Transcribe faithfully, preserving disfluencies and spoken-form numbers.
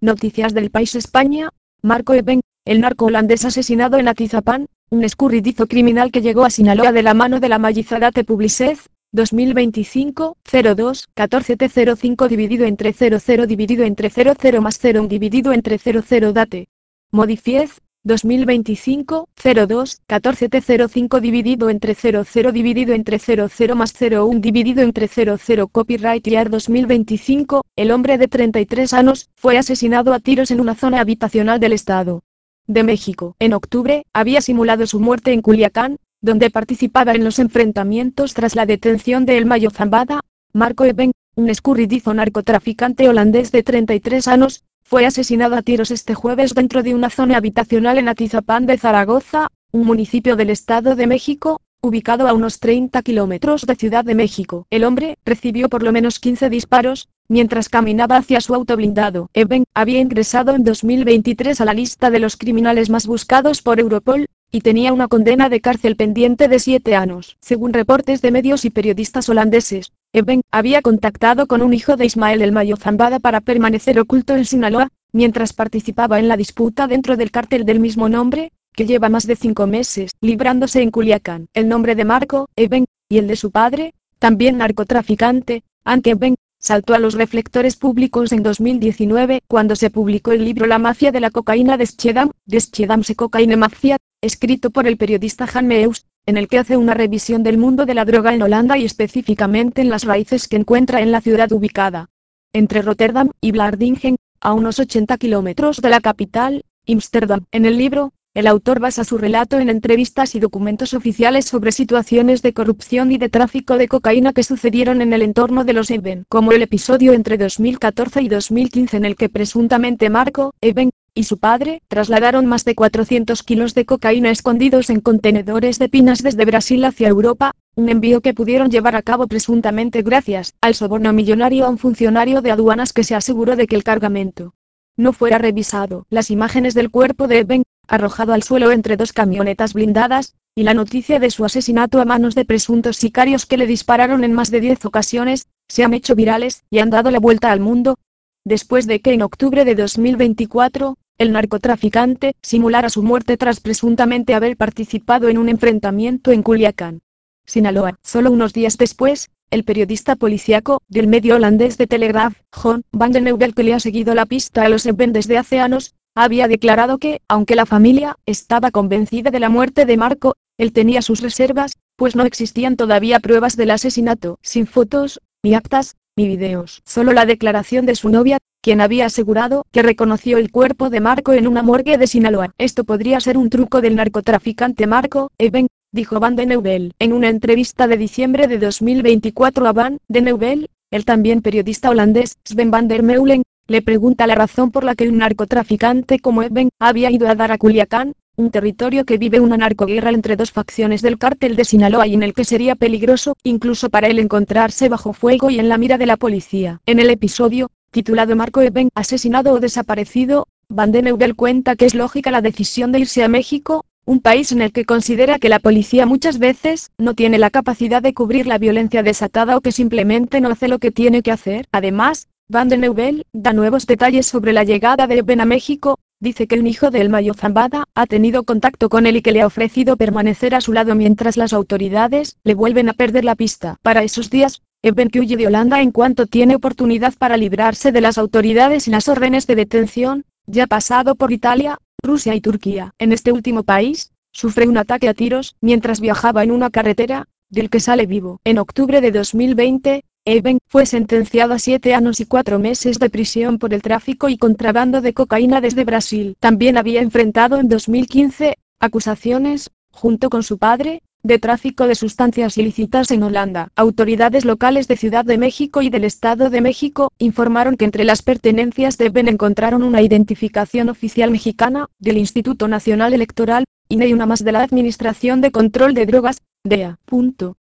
Noticias del País España. Marco Eben, el narco holandés asesinado en Atizapán, un escurridizo criminal que llegó a Sinaloa de la mano de la Magistrat Publicez. dos mil veinticinco, cero dos, catorce T cero cinco dividido entre cero cero dividido entre cero cero más cero dividido entre cero cero date. Modifiez, dos mil veinticinco, cero dos, catorce T cero cinco dividido entre cero cero dividido entre cero cero más cero uno dividido entre cero cero. Copyright Year dos mil veinticinco, el hombre de treinta y tres años, fue asesinado a tiros en una zona habitacional del Estado de México. En octubre, había simulado su muerte en Culiacán, donde participaba en los enfrentamientos tras la detención de El Mayo Zambada. Marco Eben, un escurridizo narcotraficante holandés de treinta y tres años, fue asesinado a tiros este jueves dentro de una zona habitacional en Atizapán de Zaragoza, un municipio del Estado de México, ubicado a unos treinta kilómetros de Ciudad de México. El hombre recibió por lo menos quince disparos mientras caminaba hacia su auto blindado. Eben había ingresado en dos mil veintitrés a la lista de los criminales más buscados por Europol, y tenía una condena de cárcel pendiente de siete años. Según reportes de medios y periodistas holandeses, Eben había contactado con un hijo de Ismael El Mayo Zambada para permanecer oculto en Sinaloa, mientras participaba en la disputa dentro del cártel del mismo nombre, que lleva más de cinco meses librándose en Culiacán. El nombre de Marco Eben, y el de su padre, también narcotraficante, Hank Eben, saltó a los reflectores públicos en dos mil diecinueve, cuando se publicó el libro La mafia de la cocaína de Schiedam, de Schiedamse Cocaine Mafia, escrito por el periodista Jan Meus, en el que hace una revisión del mundo de la droga en Holanda y específicamente en las raíces que encuentra en la ciudad ubicada entre Rotterdam y Vlaardingen, a unos ochenta kilómetros de la capital, Ámsterdam. En el libro, el autor basa su relato en entrevistas y documentos oficiales sobre situaciones de corrupción y de tráfico de cocaína que sucedieron en el entorno de los Eben, como el episodio entre dos mil catorce y dos mil quince en el que presuntamente Marco Eben y su padre trasladaron más de cuatrocientos kilos de cocaína escondidos en contenedores de pinas desde Brasil hacia Europa, un envío que pudieron llevar a cabo presuntamente gracias al soborno millonario a un funcionario de aduanas que se aseguró de que el cargamento no fuera revisado. Las imágenes del cuerpo de Eben, arrojado al suelo entre dos camionetas blindadas, y la noticia de su asesinato a manos de presuntos sicarios que le dispararon en más de diez ocasiones, se han hecho virales y han dado la vuelta al mundo, después de que en octubre de dos mil veinticuatro, el narcotraficante simulara su muerte tras presuntamente haber participado en un enfrentamiento en Culiacán, Sinaloa. Solo unos días después, el periodista policíaco del medio holandés de Telegraph, John van den Heuvel, que le ha seguido la pista a los Eben desde hace años, había declarado que, aunque la familia estaba convencida de la muerte de Marco, él tenía sus reservas, pues no existían todavía pruebas del asesinato, sin fotos, ni actas, ni videos. Solo la declaración de su novia, quien había asegurado que reconoció el cuerpo de Marco en una morgue de Sinaloa. Esto podría ser un truco del narcotraficante Marco Eben, dijo Van den Heuvel en una entrevista de diciembre de dos mil veinticuatro a Van den Heuvel. El también periodista holandés Sven van der Meulen le pregunta la razón por la que un narcotraficante como Eben había ido a dar a Culiacán, un territorio que vive una narcoguerra entre dos facciones del cártel de Sinaloa y en el que sería peligroso, incluso para él, encontrarse bajo fuego y en la mira de la policía. En el episodio, titulado Marco Eben asesinado o desaparecido, Van den Heuvel cuenta que es lógica la decisión de irse a México, un país en el que considera que la policía muchas veces no tiene la capacidad de cubrir la violencia desatada o que simplemente no hace lo que tiene que hacer. Además, Van den Heuvel da nuevos detalles sobre la llegada de Eben a México. Dice que el hijo de El Mayo Zambada ha tenido contacto con él y que le ha ofrecido permanecer a su lado mientras las autoridades le vuelven a perder la pista. Para esos días, Eben, que huye de Holanda en cuanto tiene oportunidad para librarse de las autoridades y las órdenes de detención, ya ha pasado por Italia, Rusia y Turquía. En este último país, sufre un ataque a tiros mientras viajaba en una carretera, del que sale vivo. En octubre de dos mil veinte, Eben fue sentenciado a siete años y cuatro meses de prisión por el tráfico y contrabando de cocaína desde Brasil. También había enfrentado en dos mil quince acusaciones, junto con su padre, de tráfico de sustancias ilícitas en Holanda. Autoridades locales de Ciudad de México y del Estado de México informaron que entre las pertenencias de Eben encontraron una identificación oficial mexicana, del Instituto Nacional Electoral, I N E, y una más de la Administración de Control de Drogas, D E A.